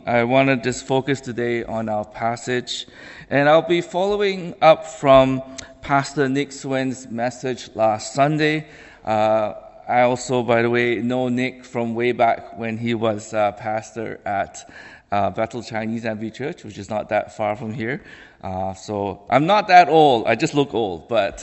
I want to just focus today on our passage, and I'll be following up from Pastor Nick Swen's message last Sunday. I also, by the way, know Nick from way back when he was pastor at Bethel Chinese Abbey Church, which is not that far from here. So I'm not that old. I just look old, but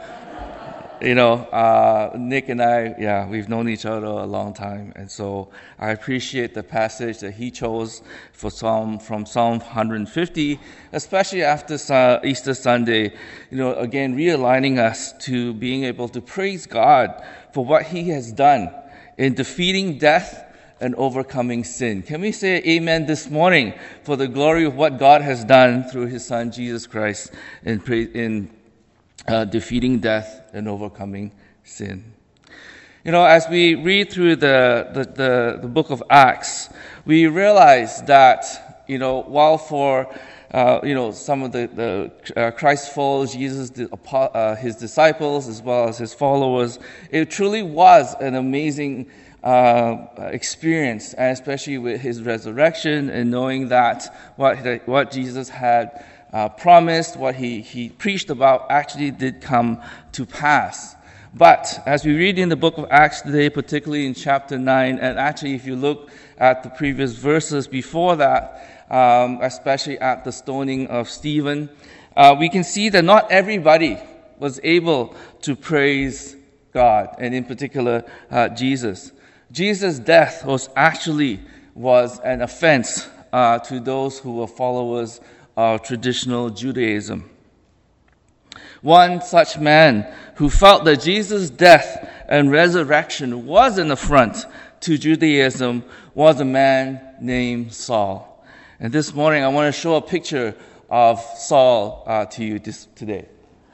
Nick and I, we've known each other a long time, and so I appreciate the passage that he chose from Psalm 150, especially after Easter Sunday. Again, realigning us to being able to praise God for what He has done in defeating death and overcoming sin. Can we say amen this morning for the glory of what God has done through His Son Jesus Christ in defeating death and overcoming sin? As we read through the book of Acts, we realize that while for some of the Christ followers, Jesus, his disciples as well as his followers, it truly was an amazing experience, and especially with his resurrection and knowing that what Jesus had promised, what he preached about, actually did come to pass. But as we read in the book of Acts today, particularly in chapter 9, and actually if you look at the previous verses before that, especially at the stoning of Stephen, we can see that not everybody was able to praise God, and in particular Jesus. Jesus' death was an offense to those who were followers of traditional Judaism. One such man who felt that Jesus' death and resurrection was an affront to Judaism was a man named Saul. And this morning I want to show a picture of Saul to you today.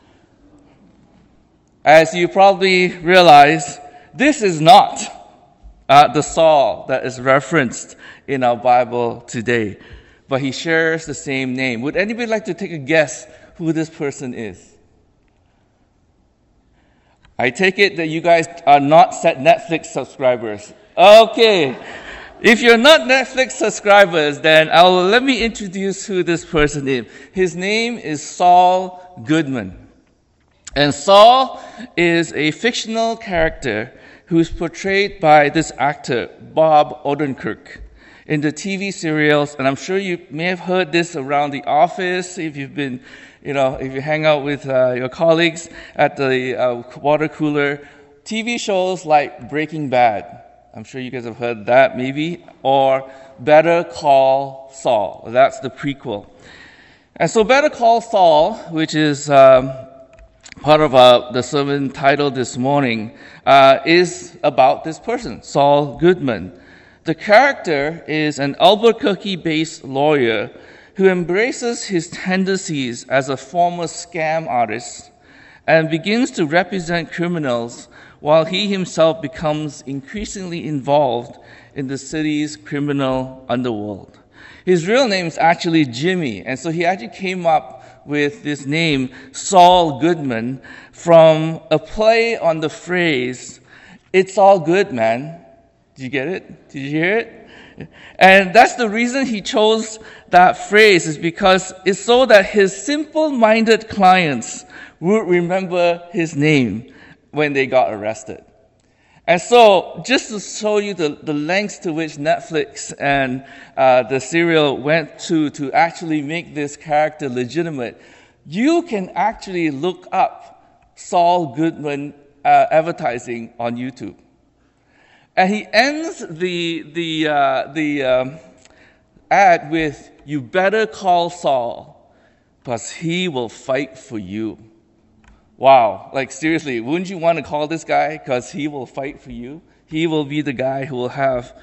As you probably realize, this is not the Saul that is referenced in our Bible today, but he shares the same name. Would anybody like to take a guess who this person is? I take it that you guys are not Netflix subscribers. Okay. If you're not Netflix subscribers, then let me introduce who this person is. His name is Saul Goodman. And Saul is a fictional character who's portrayed by this actor, Bob Odenkirk, in the TV serials. And I'm sure you may have heard this around the office if you've been, if you hang out with your colleagues at the water cooler. TV shows like Breaking Bad. I'm sure you guys have heard that maybe. Or Better Call Saul. That's the prequel. And so Better Call Saul, which is part of the sermon title this morning, is about this person, Saul Goodman. The character is an Albuquerque-based lawyer who embraces his tendencies as a former scam artist and begins to represent criminals while he himself becomes increasingly involved in the city's criminal underworld. His real name is actually Jimmy, and so he actually came up with this name, Saul Goodman, from a play on the phrase, "It's all good, man." Did you get it? Did you hear it? And that's the reason he chose that phrase, is because it's so that his simple-minded clients would remember his name when they got arrested. And so, just to show you the lengths to which Netflix and the serial went to actually make this character legitimate, you can actually look up Saul Goodman advertising on YouTube. And he ends the ad with, "You better call Saul, because he will fight for you." Wow, like seriously, wouldn't you want to call this guy because he will fight for you? He will be the guy who will have,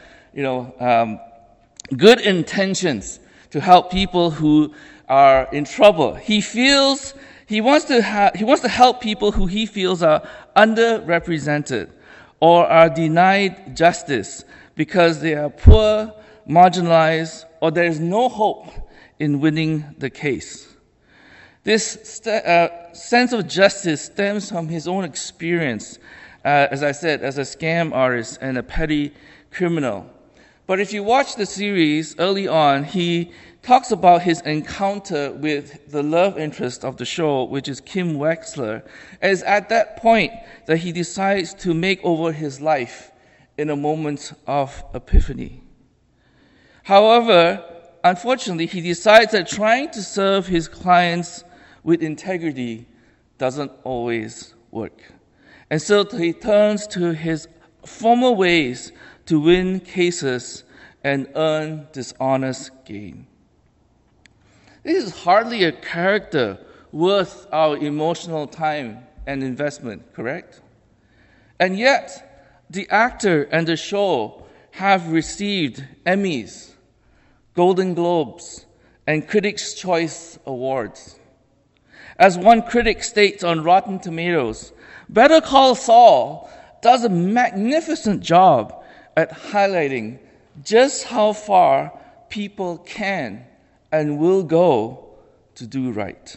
good intentions to help people who are in trouble. He wants to help people who he feels are underrepresented or are denied justice because they are poor, marginalized, or there is no hope in winning the case. This sense of justice stems from his own experience, as I said, as a scam artist and a petty criminal. But if you watch the series early on, he talks about his encounter with the love interest of the show, which is Kim Wexler. And it's at that point that he decides to make over his life in a moment of epiphany. However, unfortunately, he decides that trying to serve his clients with integrity doesn't always work. And so he turns to his former ways to win cases and earn dishonest gain. This is hardly a character worth our emotional time and investment, correct? And yet, the actor and the show have received Emmys, Golden Globes, and Critics' Choice Awards. As one critic states on Rotten Tomatoes, Better Call Saul does a magnificent job at highlighting just how far people can and will go to do right.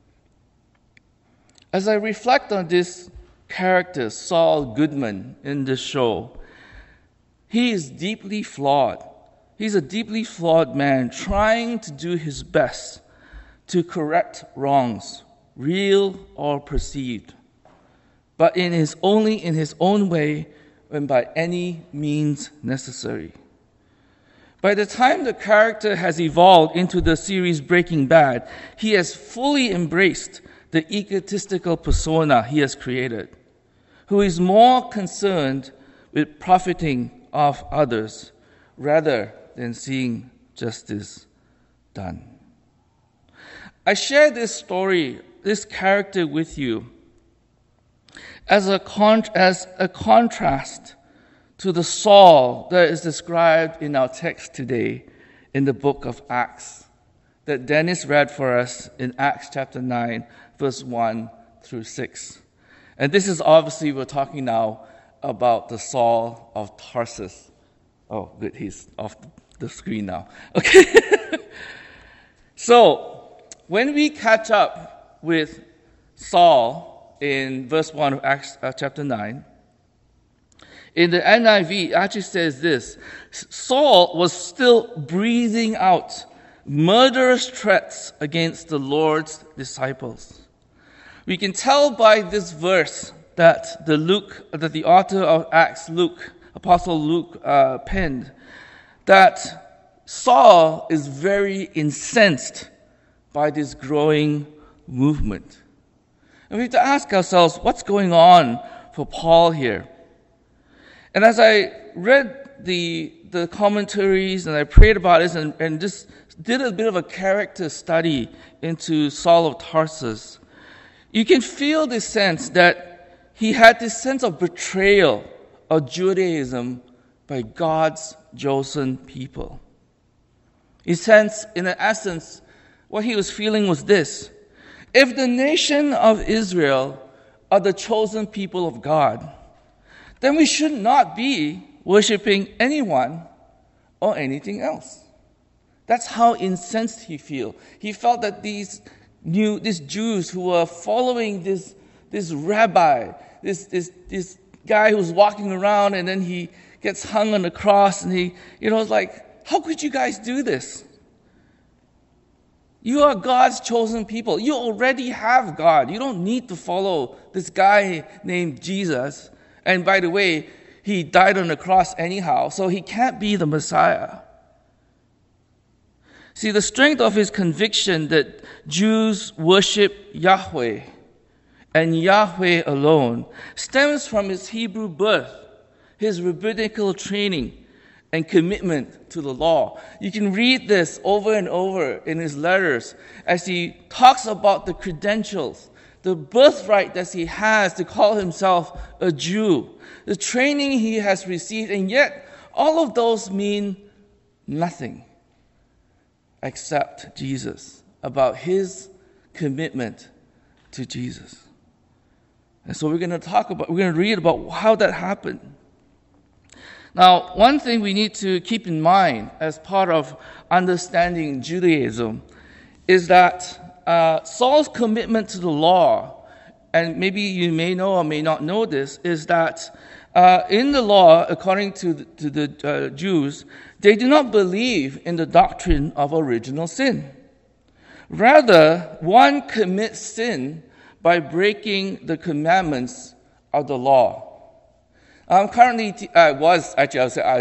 As I reflect on this character, Saul Goodman, in this show, he is deeply flawed. He's a deeply flawed man trying to do his best to correct wrongs, real or perceived, but only in his own way and by any means necessary. By the time the character has evolved into the series Breaking Bad, he has fully embraced the egotistical persona he has created, who is more concerned with profiting off others rather than seeing justice done. I share this story, this character with you as a contrast to the Saul that is described in our text today in the book of Acts, that Dennis read for us in Acts chapter 9, verse 1 through 6. And this is obviously, we're talking now about the Saul of Tarsus. Oh, good, he's off the screen now. Okay. So, when we catch up with Saul in verse 1 of Acts chapter 9, in the NIV, it actually says this: Saul was still breathing out murderous threats against the Lord's disciples. We can tell by this verse that the author of Acts, Luke, Apostle Luke, penned, that Saul is very incensed by this growing movement. And we have to ask ourselves, what's going on for Paul here? And as I read the commentaries and I prayed about this and just did a bit of a character study into Saul of Tarsus, you can feel this sense that he had this sense of betrayal of Judaism by God's chosen people. In essence, what he was feeling was this: if the nation of Israel are the chosen people of God, then we should not be worshiping anyone or anything else. That's how incensed he felt. He felt that these Jews who were following this rabbi, this guy who's walking around and then he gets hung on the cross, and it's like, how could you guys do this? You are God's chosen people. You already have God. You don't need to follow this guy named Jesus. And by the way, he died on the cross anyhow, so he can't be the Messiah. See, the strength of his conviction that Jews worship Yahweh and Yahweh alone stems from his Hebrew birth, his rabbinical training, and commitment to the law. You can read this over and over in his letters as he talks about the credentials, the birthright that he has to call himself a Jew, the training he has received, and yet all of those mean nothing except Jesus, about his commitment to Jesus. And so we're going to read about how that happened. Now, one thing we need to keep in mind as part of understanding Judaism is that Saul's commitment to the law, and maybe you may know or may not know this, is that In the law, according to the Jews, they do not believe in the doctrine of original sin. Rather, one commits sin by breaking the commandments of the law. I was at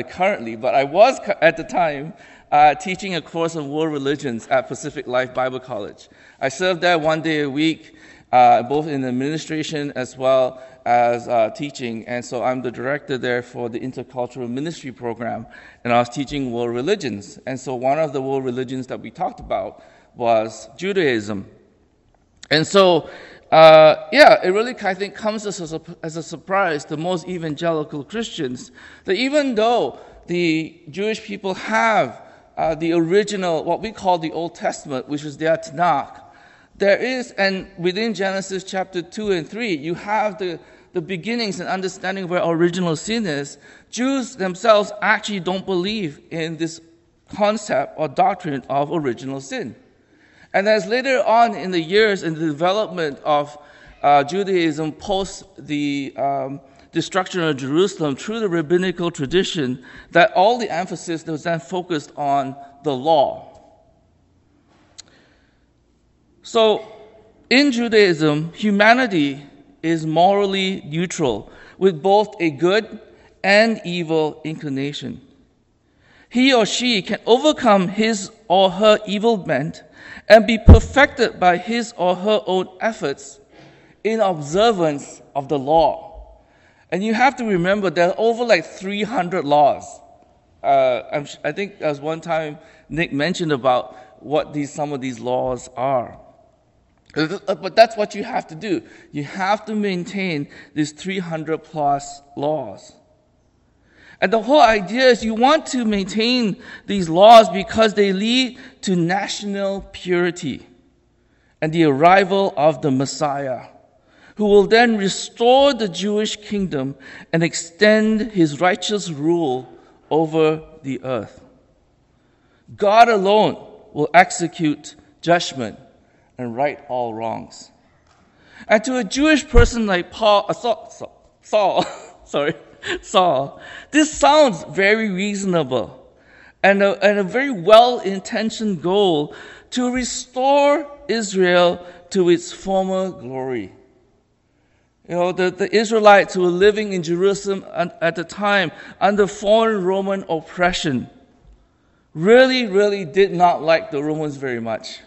the time teaching a course on world religions at Pacific Life Bible College. I served there 1 day a week, both in administration as well as teaching. And so I'm the director there for the intercultural ministry program, and I was teaching world religions. And so one of the world religions that we talked about was Judaism. And so, it really, I think, comes as a surprise to most evangelical Christians that even though the Jewish people have the original, what we call the Old Testament, which is their Tanakh, there is, and within Genesis chapter 2 and 3, you have the beginnings and understanding where original sin is. Jews themselves actually don't believe in this concept or doctrine of original sin. And as later on in the years in the development of Judaism post the destruction of Jerusalem through the rabbinical tradition, that all the emphasis was then focused on the law. So, in Judaism, humanity is morally neutral with both a good and evil inclination. He or she can overcome his or her evil bent and be perfected by his or her own efforts in observance of the law. And you have to remember there are over 300 laws. I think there was one time Nick mentioned about what some of these laws are. But that's what you have to do. You have to maintain these 300 plus laws. And the whole idea is you want to maintain these laws because they lead to national purity and the arrival of the Messiah, who will then restore the Jewish kingdom and extend his righteous rule over the earth. God alone will execute judgment and right all wrongs. And to a Jewish person like Saul, this sounds very reasonable and a very well-intentioned goal to restore Israel to its former glory. The Israelites who were living in Jerusalem at the time under foreign Roman oppression really did not like the Romans very much.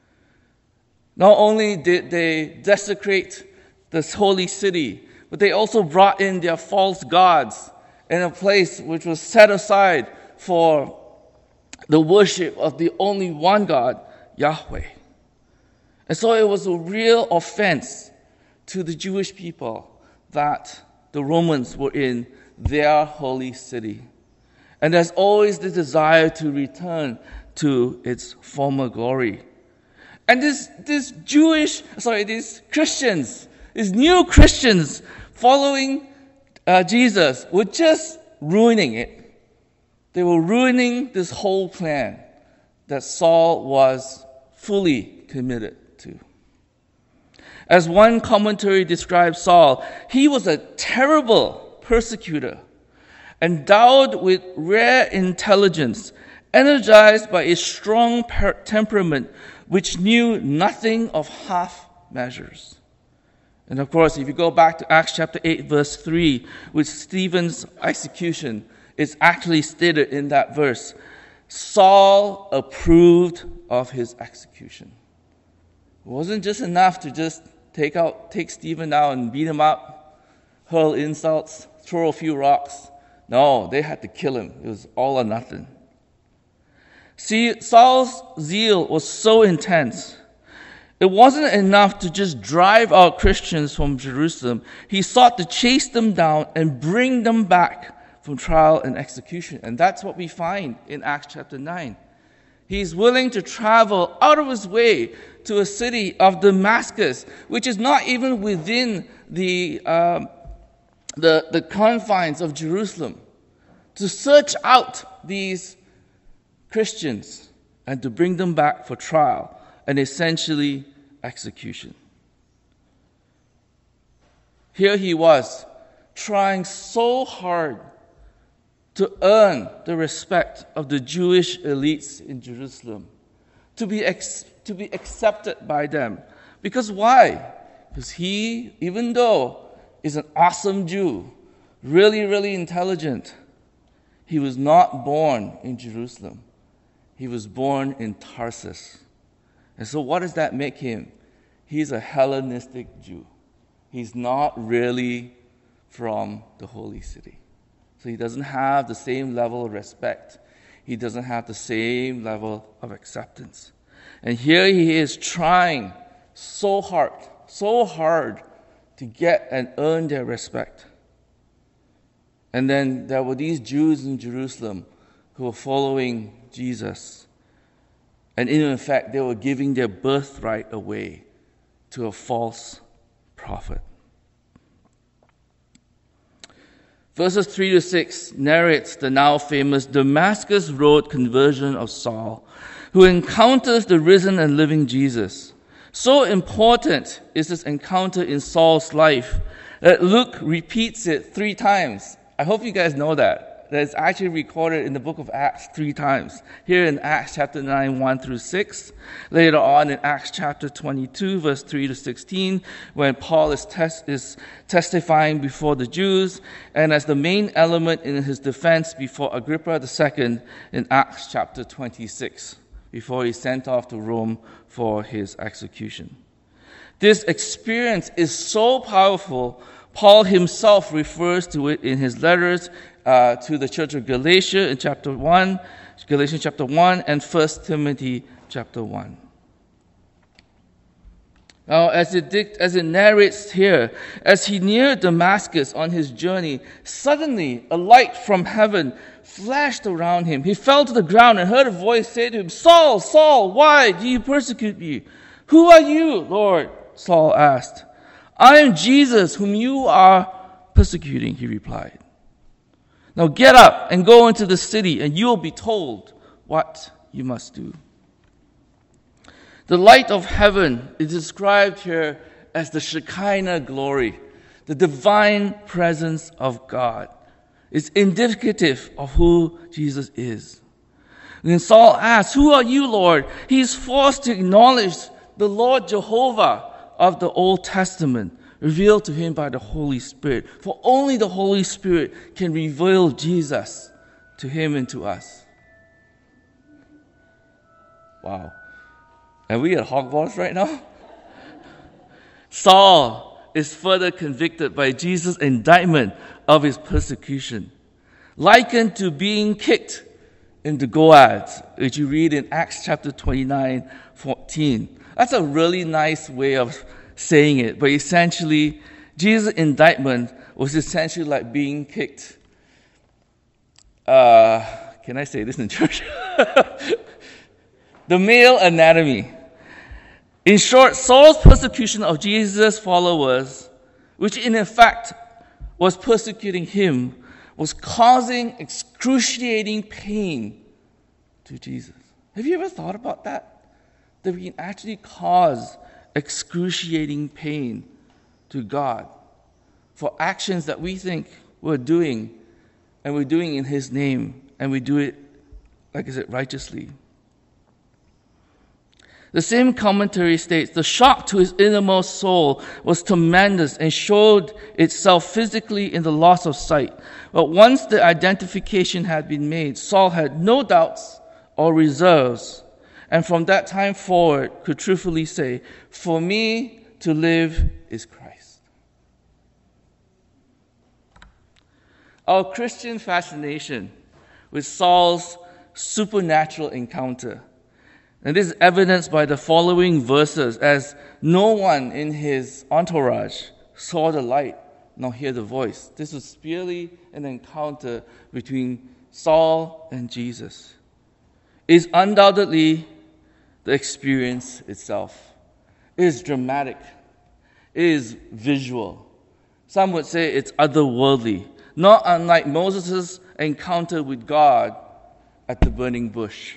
Not only did they desecrate this holy city, but they also brought in their false gods in a place which was set aside for the worship of the only one God, Yahweh. And so it was a real offense to the Jewish people that the Romans were in their holy city. And there's always the desire to return to its former glory. And these Christians, these new Christians following Jesus were just ruining it. They were ruining this whole plan that Saul was fully committed to. As one commentary describes Saul, he was a terrible persecutor, endowed with rare intelligence, energized by a strong temperament which knew nothing of half measures. And of course, if you go back to Acts chapter 8, verse 3, with Stephen's execution, it's actually stated in that verse, Saul approved of his execution. It wasn't just enough to just take Stephen out and beat him up, hurl insults, throw a few rocks. No, they had to kill him. It was all or nothing. See, Saul's zeal was so intense. It wasn't enough to just drive out Christians from Jerusalem. He sought to chase them down and bring them back from trial and execution. And that's what we find in Acts chapter 9. He's willing to travel out of his way to a city of Damascus, which is not even within the confines of Jerusalem, to search out these Christians and to bring them back for trial and essentially execution. Here he was, trying so hard to earn the respect of the Jewish elites in Jerusalem, to be accepted by them. Because why? Because he, even though is an awesome Jew, really, really intelligent, he was not born in Jerusalem. He was born in Tarsus. And so what does that make him? He's a Hellenistic Jew. He's not really from the holy city. So he doesn't have the same level of respect. He doesn't have the same level of acceptance. And here he is trying so hard to get and earn their respect. And then there were these Jews in Jerusalem who were following Jesus. And in fact, they were giving their birthright away to a false prophet. Verses 3 to 6 narrates the now famous Damascus Road conversion of Saul, who encounters the risen and living Jesus. So important is this encounter in Saul's life that Luke repeats it 3 times. I hope you guys know that. That it's actually recorded in the book of Acts 3 times. Here in Acts chapter 9, 1 through 6. Later on in Acts chapter 22, verse 3 to 16, when Paul is testifying before the Jews, and as the main element in his defense before Agrippa II in Acts chapter 26, before he's sent off to Rome for his execution. This experience is so powerful, Paul himself refers to it in his letters to the church of Galatia in chapter 1, Galatians chapter 1, and 1 Timothy chapter 1. Now, as it narrates here, as he neared Damascus on his journey, suddenly a light from heaven flashed around him. He fell to the ground and heard a voice say to him, "Saul, Saul, why do you persecute me?" "Who are you, Lord?" Saul asked. "I am Jesus, whom you are persecuting," he replied. "Now get up and go into the city, and you will be told what you must do." The light of heaven is described here as the Shekinah glory, the divine presence of God. It's indicative of who Jesus is. When Saul asks, "Who are you, Lord?" he is forced to acknowledge the Lord Jehovah of the Old Testament, revealed to him by the Holy Spirit. For only the Holy Spirit can reveal Jesus to him and to us. Wow. Are we at Hogwarts right now? Saul is further convicted by Jesus' indictment of his persecution, likened to being kicked in the goads, which you read in Acts chapter 29, 14. That's a really nice way of saying it, but essentially, Jesus' indictment was essentially like being kicked. Can I say this in church? The male anatomy. In short, Saul's persecution of Jesus' followers, which in effect was persecuting him, was causing excruciating pain to Jesus. Have you ever thought about that? That we can actually cause excruciating pain to God for actions that we think we're doing, and we're doing in His name, and we do it, like I said, righteously. The same commentary states, the shock to his innermost soul was tremendous and showed itself physically in the loss of sight. But once the identification had been made, Saul had no doubts or reserves, and from that time forward could truthfully say, "For me to live is Christ." Our Christian fascination with Saul's supernatural encounter, and this is evidenced by the following verses, as no one in his entourage saw the light nor hear the voice. This was purely an encounter between Saul and Jesus. It is undoubtedly the experience itself. It is dramatic. It is visual. Some would say it's otherworldly, not unlike Moses' encounter with God at the burning bush.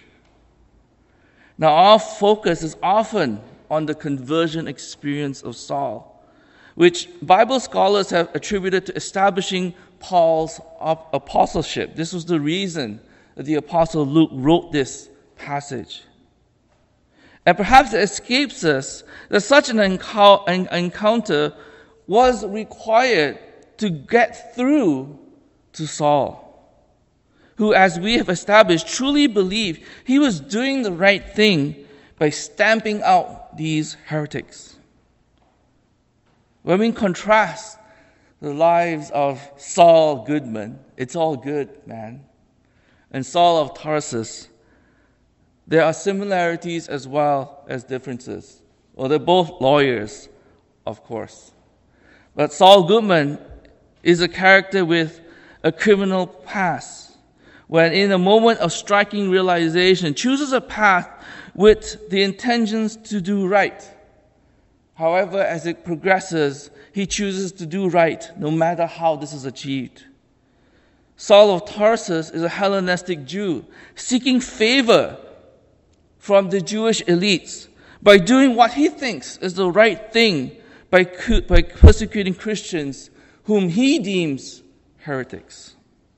Now, our focus is often on the conversion experience of Saul, which Bible scholars have attributed to establishing Paul's apostleship. This was the reason that the Apostle Luke wrote this passage. And perhaps it escapes us that such an encounter was required to get through to Saul, who, as we have established, truly believed he was doing the right thing by stamping out these heretics. When we contrast the lives of Saul Goodman, it's all good, man, and Saul of Tarsus, there are similarities as well as differences. Well, they're both lawyers, of course. But Saul Goodman is a character with a criminal past, when in a moment of striking realization, chooses a path with the intentions to do right. However, as it progresses, he chooses to do right, no matter how this is achieved. Saul of Tarsus is a Hellenistic Jew, seeking favor from the Jewish elites by doing what he thinks is the right thing by persecuting Christians whom he deems heretics.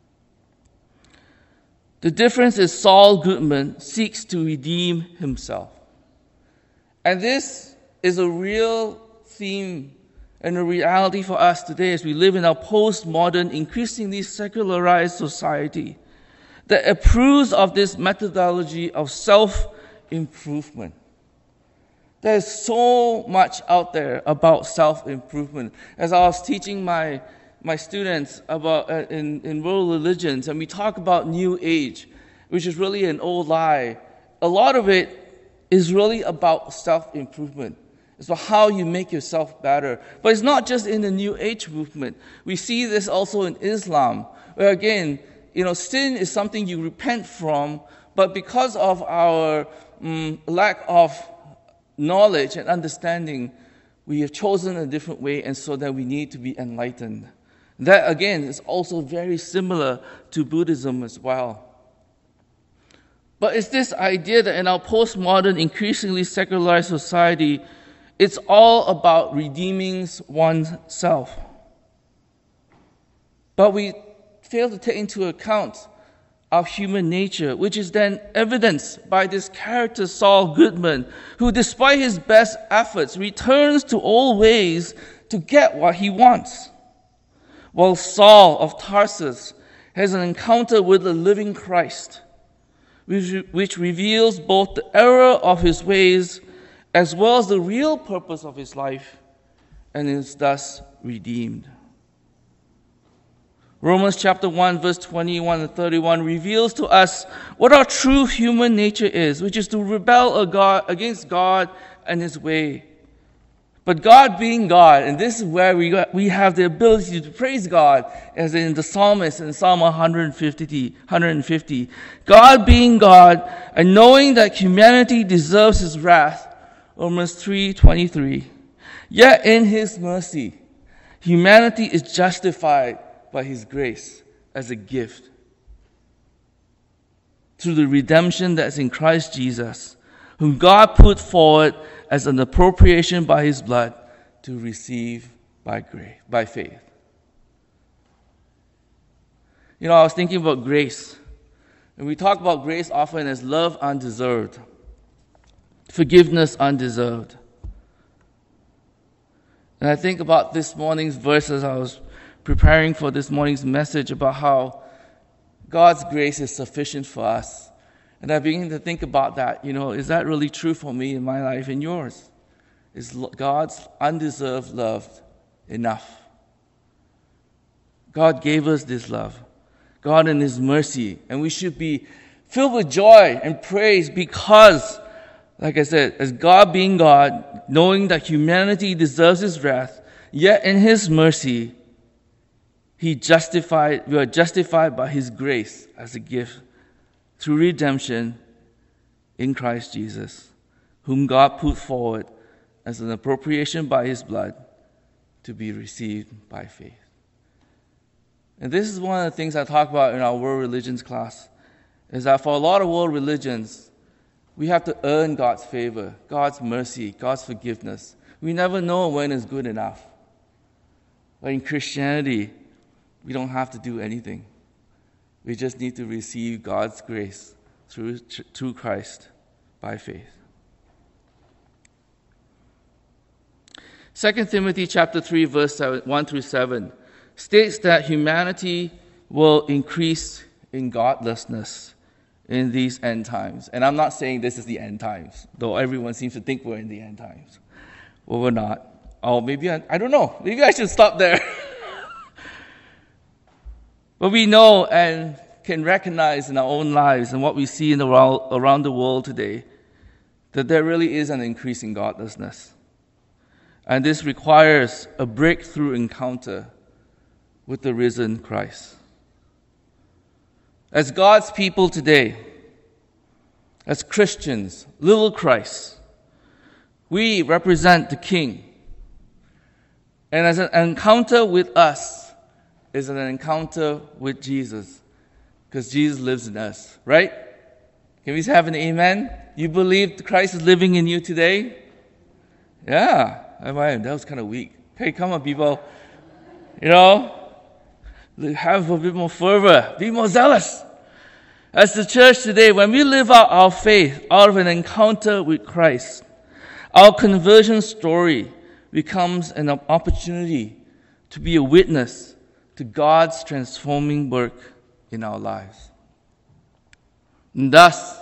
The difference is Saul Goodman seeks to redeem himself. And this is a real theme and a reality for us today as we live in our postmodern, increasingly secularized society that approves of this methodology of self-improvement. There's so much out there about self-improvement. As I was teaching my students about in world religions, and we talk about New Age, which is really an old lie, a lot of it is really about self-improvement. It's about how you make yourself better. But it's not just in the New Age movement. We see this also in Islam, where again, sin is something you repent from, but because of our lack of knowledge and understanding, we have chosen a different way, and so that we need to be enlightened. That, again, is also very similar to Buddhism as well. But it's this idea that in our postmodern, increasingly secularized society, it's all about redeeming oneself. But we fail to take into account our human nature, which is then evidenced by this character Saul Goodman, who despite his best efforts returns to old ways to get what he wants. While Saul of Tarsus has an encounter with the living Christ, which reveals both the error of his ways as well as the real purpose of his life, and is thus redeemed. Romans chapter 1, verse 21 and 31 reveals to us what our true human nature is, which is to rebel against God and his way. But God being God, and this is where we have the ability to praise God, as in the psalmist in Psalm 150. God being God, and knowing that humanity deserves his wrath, Romans 3:23. Yet in his mercy, humanity is justified by his grace as a gift through the redemption that's in Christ Jesus, whom God put forward as an appropriation by his blood to receive by faith. I was thinking about grace. And we talk about grace often as love undeserved, forgiveness undeserved. And I think about this morning's verse as I was preparing for this morning's message about how God's grace is sufficient for us. And I began to think about that. Is that really true for me in my life and yours? Is God's undeserved love enough? God gave us this love. God in his mercy. And we should be filled with joy and praise because, like I said, as God being God, knowing that humanity deserves his wrath, yet in his mercy, we are justified by his grace as a gift through redemption in Christ Jesus, whom God put forward as an appropriation by his blood to be received by faith. And this is one of the things I talk about in our world religions class, is that for a lot of world religions, we have to earn God's favor, God's mercy, God's forgiveness. We never know when it's good enough. But in Christianity, we don't have to do anything. We just need to receive God's grace through Christ by faith. 2 Timothy chapter 3, verse 1 through 7 states that humanity will increase in godlessness in these end times. And I'm not saying this is the end times, though everyone seems to think we're in the end times. Well, we're not. Oh, maybe, I don't know. Maybe I should stop there. But we know and can recognize in our own lives and what we see around the world today that there really is an increase in godlessness. And this requires a breakthrough encounter with the risen Christ. As God's people today, as Christians, little Christ, we represent the King. And as an encounter with us is an encounter with Jesus, because Jesus lives in us, right? Can we have an amen? You believe Christ is living in you today? Yeah. That was kind of weak. Hey, come on, people. Have a bit more fervor. Be more zealous. As the church today, when we live out our faith out of an encounter with Christ, our conversion story becomes an opportunity to be a witness to God's transforming work in our lives. And thus,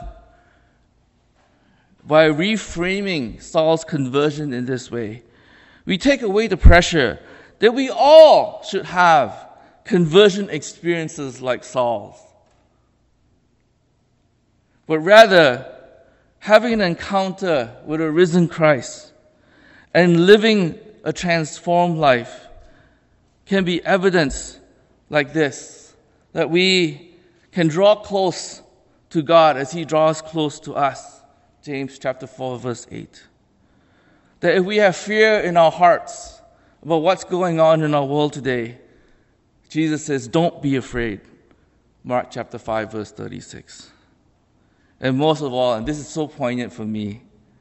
by reframing Saul's conversion in this way, we take away the pressure that we all should have conversion experiences like Saul's. But rather, having an encounter with a risen Christ and living a transformed life can be evidence like this, that we can draw close to God as He draws close to us. James chapter 4, verse 8. That if we have fear in our hearts about what's going on in our world today, Jesus says, don't be afraid. Mark chapter 5, verse 36. And most of all, and this is so poignant for me,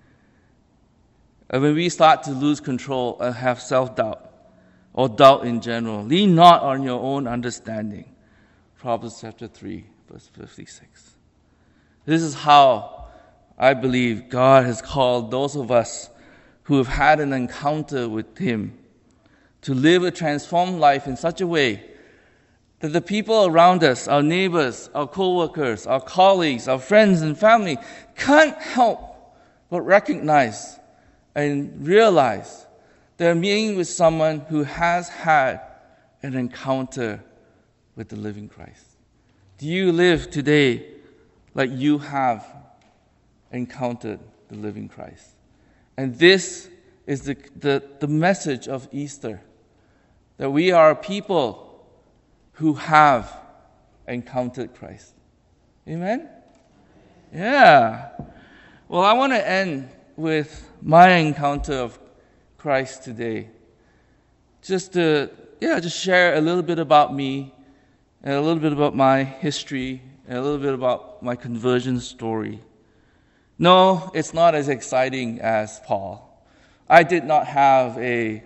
when we start to lose control and have self-doubt, or doubt in general, lean not on your own understanding. Proverbs chapter 3, verse 56. This is how I believe God has called those of us who have had an encounter with Him to live a transformed life in such a way that the people around us, our neighbors, our co-workers, our colleagues, our friends and family, can't help but recognize and realize they're meeting with someone who has had an encounter with the living Christ. Do you live today like you have encountered the living Christ? And this is the message of Easter, that we are a people who have encountered Christ. Amen? Yeah. Well, I want to end with my encounter of Christ today. Just share a little bit about me, and a little bit about my history, and a little bit about my conversion story. No, it's not as exciting as Paul. I did not have a,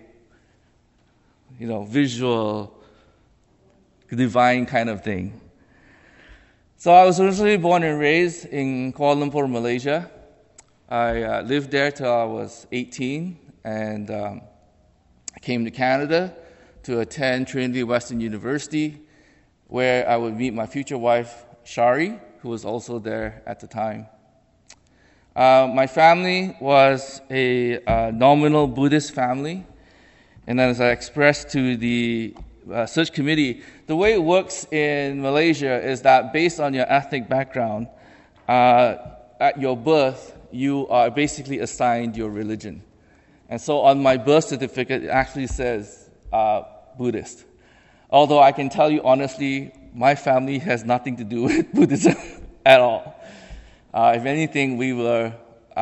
visual, divine kind of thing. So I was originally born and raised in Kuala Lumpur, Malaysia. I lived there till I was 18, and I came to Canada to attend Trinity Western University, where I would meet my future wife, Shari, who was also there at the time. My family was a nominal Buddhist family, and as I expressed to the search committee, the way it works in Malaysia is that based on your ethnic background, at your birth, you are basically assigned your religion. And so on my birth certificate, it actually says Buddhist. Although I can tell you honestly, my family has nothing to do with Buddhism at all. If anything, we were,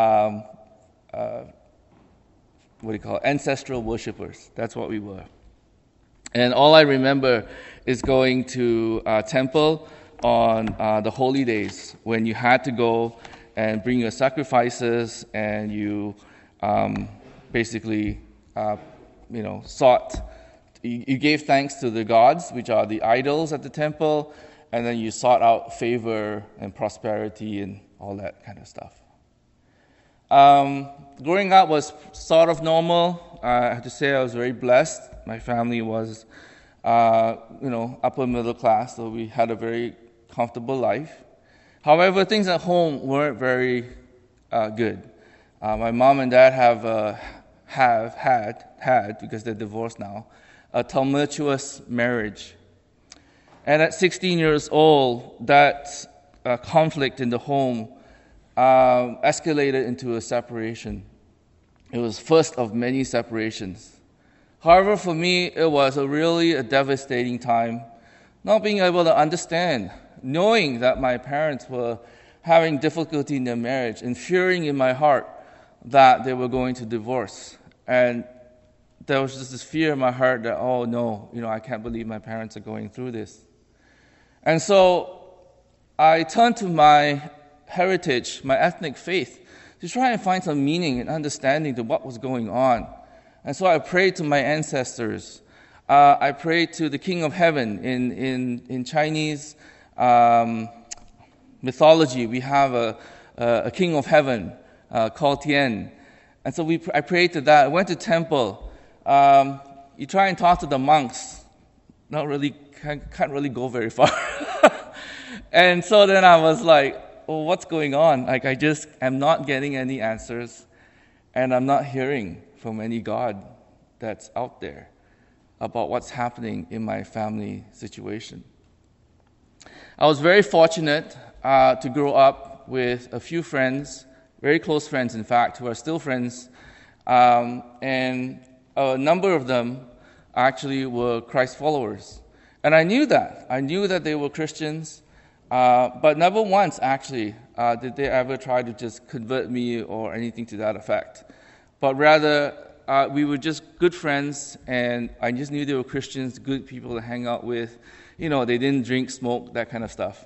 ancestral worshippers. That's what we were. And all I remember is going to temple on the holy days when you had to go and bring your sacrifices, and you sought you gave thanks to the gods, which are the idols at the temple, and then you sought out favor and prosperity and all that kind of stuff. Growing up was sort of normal. I have to say I was very blessed. My family was, upper middle class, so we had a very comfortable life. However, things at home weren't very good. My mom and dad have had, because they're divorced now, a tumultuous marriage. And at 16 years old, that conflict in the home escalated into a separation. It was first of many separations. However, for me, it was really a devastating time, not being able to understand, knowing that my parents were having difficulty in their marriage, and fearing in my heart that they were going to divorce. And there was just this fear in my heart that, oh no, I can't believe my parents are going through this. And so I turned to my heritage, my ethnic faith, to try and find some meaning and understanding to what was going on. And so I prayed to my ancestors. I prayed to the King of Heaven. In Chinese mythology, we have a King of Heaven called Tian. And so I prayed to that. I went to temple. You try and talk to the monks. Can't really go very far. And so then I was like, well, what's going on? Like, I just am not getting any answers, and I'm not hearing from any God that's out there about what's happening in my family situation. I was very fortunate to grow up with a few friends, very close friends, in fact, who are still friends, and a number of them actually were Christ followers. And I knew that. I knew that they were Christians, but never once, actually, did they ever try to just convert me or anything to that effect. But rather, we were just good friends, and I just knew they were Christians, good people to hang out with. They didn't drink, smoke, that kind of stuff.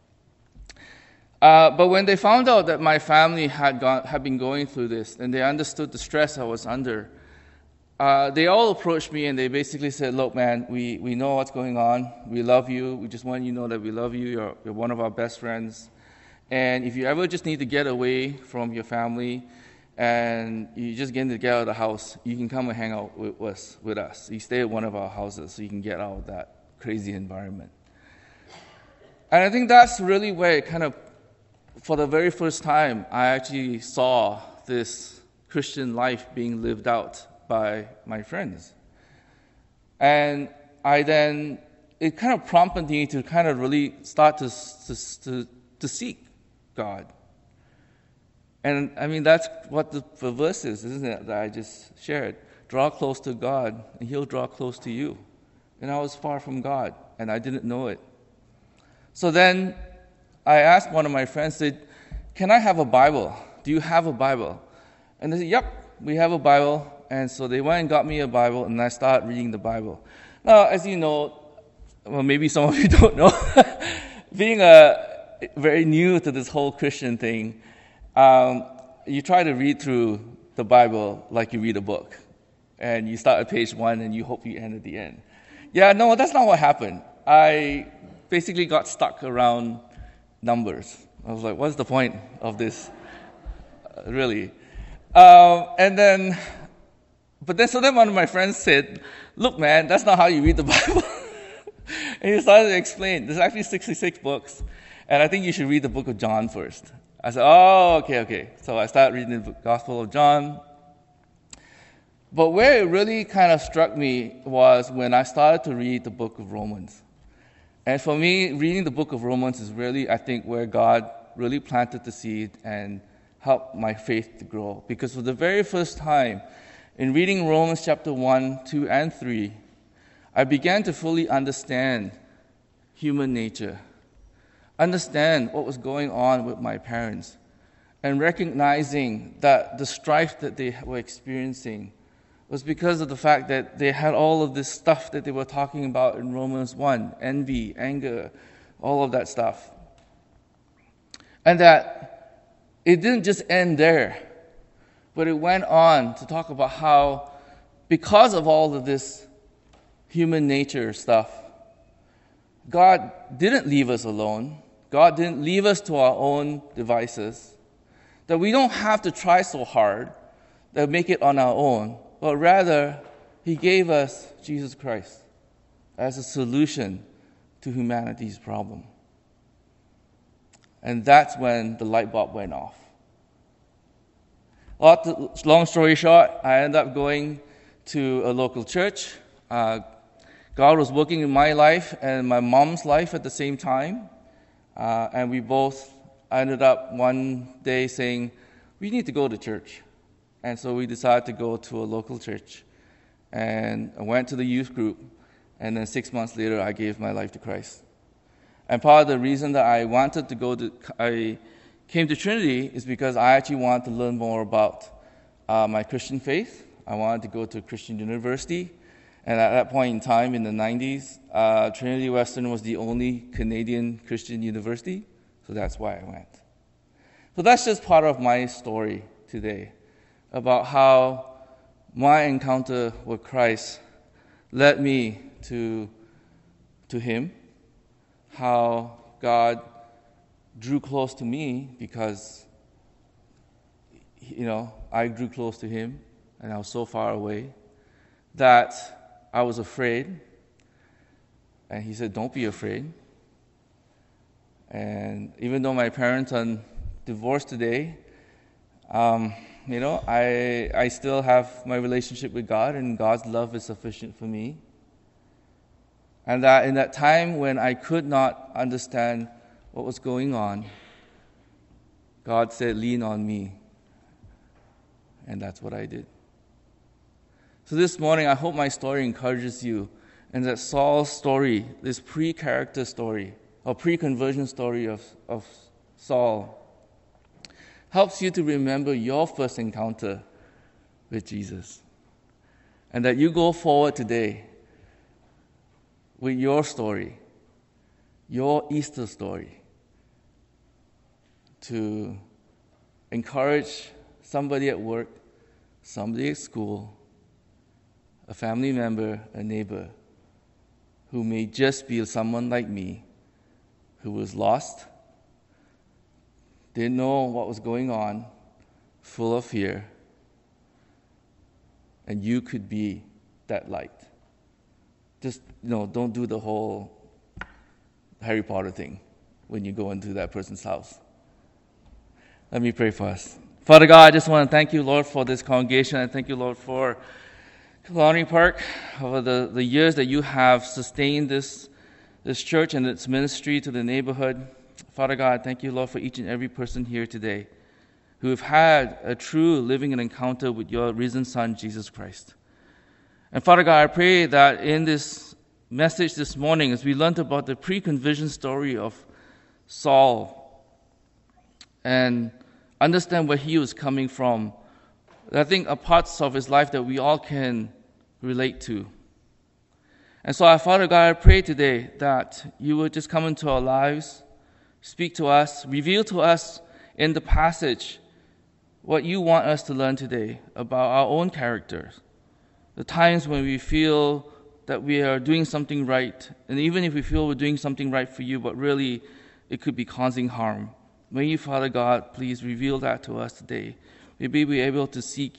But when they found out that my family had been going through this, and they understood the stress I was under, they all approached me and they basically said, look, man, we know what's going on. We love you. We just want you to know that we love you. You're one of our best friends. And if you ever just need to get away from your family and you just need to get out of the house, you can come and hang out with us. You stay at one of our houses so you can get out of that crazy environment. And I think that's really where it kind of, for the very first time, I actually saw this Christian life being lived out by my friends. And it kind of prompted me to kind of really start to seek God. And I mean, that's what the verse is, isn't it, that I just shared. Draw close to God, and He'll draw close to you. And I was far from God, and I didn't know it. So then I asked one of my friends, said, can I have a Bible? Do you have a Bible? And they said, yep, we have a Bible. And so they went and got me a Bible, and I started reading the Bible. Now, as you know, well, maybe some of you don't know, being very new to this whole Christian thing, you try to read through the Bible like you read a book. And you start at page 1, and you hope you end at the end. Yeah, no, that's not what happened. I basically got stuck around numbers. I was like, what's the point of this, really? So then one of my friends said, look, man, that's not how you read the Bible. And he started to explain, there's actually 66 books, and I think you should read the book of John first. I said, oh, okay. So I started reading the Gospel of John. But where it really kind of struck me was when I started to read the book of Romans. And for me, reading the book of Romans is really, I think, where God really planted the seed and helped my faith to grow. Because for the very first time, in reading Romans chapter 1, 2, and 3, I began to fully understand human nature, understand what was going on with my parents, and recognizing that the strife that they were experiencing was because of the fact that they had all of this stuff that they were talking about in Romans 1, envy, anger, all of that stuff. And that it didn't just end there, but it went on to talk about how, because of all of this human nature stuff. God didn't leave us alone. God didn't leave us to our own devices. That we don't have to try so hard to make it on our own, but rather He gave us Jesus Christ as a solution to humanity's problem. And that's when the light bulb went off. Long story short, I ended up going to a local church. God was working in my life and my mom's life at the same time. And we both ended up one day saying, we need to go to church. And so we decided to go to a local church. And I went to the youth group. And then 6 months later, I gave my life to Christ. And part of the reason that I came to Trinity is because I actually wanted to learn more about my Christian faith. I wanted to go to a Christian university. And at that point in time, in the 90s, Trinity Western was the only Canadian Christian university. So that's why I went. So that's just part of my story today about how my encounter with Christ led me to Him, how God drew close to me because, I drew close to Him and I was so far away that I was afraid. And He said, don't be afraid. And even though my parents are divorced today, I still have my relationship with God, and God's love is sufficient for me. And that in that time when I could not understand what was going on, God said, lean on me. And that's what I did. So this morning, I hope my story encourages you, and that Saul's story, this pre-character story, or pre-conversion story of Saul, helps you to remember your first encounter with Jesus. And that you go forward today with your story, your Easter story, to encourage somebody at work, somebody at school, a family member, a neighbor, who may just be someone like me, who was lost, didn't know what was going on, full of fear, and you could be that light. Just, don't do the whole Harry Potter thing when you go into that person's house. Let me pray for us. Father God, I just want to thank you, Lord, for this congregation. I thank you, Lord, for Kalani Park, over the years that you have sustained this church and its ministry to the neighborhood. Father God, thank you, Lord, for each and every person here today who have had a true living and encounter with your risen Son, Jesus Christ. And Father God, I pray that in this message this morning, as we learned about the pre-conversion story of Saul and understand where he was coming from, I think are parts of his life that we all can relate to. And so, Father God, I pray today that you would just come into our lives, speak to us, reveal to us in the passage what you want us to learn today about our own characters. The times when we feel that we are doing something right, and even if we feel we're doing something right for you, but really it could be causing harm. May you, Father God, please reveal that to us today. Maybe we're able to seek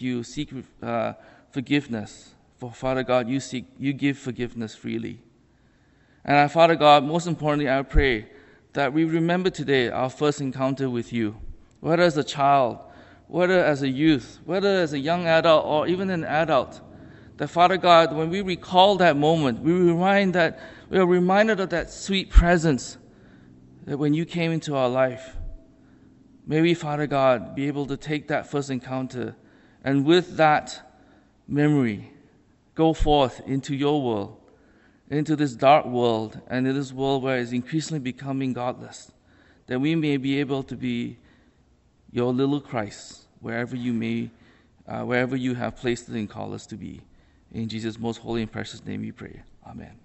forgiveness. For Father God, you give forgiveness freely. And Father God, most importantly, I pray that we remember today our first encounter with you, whether as a child, whether as a youth, whether as a young adult, or even an adult. That Father God, when we recall that moment, we are reminded of that sweet presence that when you came into our life. May we, Father God, be able to take that first encounter and with that memory go forth into your world, into this dark world, and in this world where it's increasingly becoming godless, that we may be able to be your little Christ wherever you have placed it and called us to be. In Jesus' most holy and precious name we pray. Amen.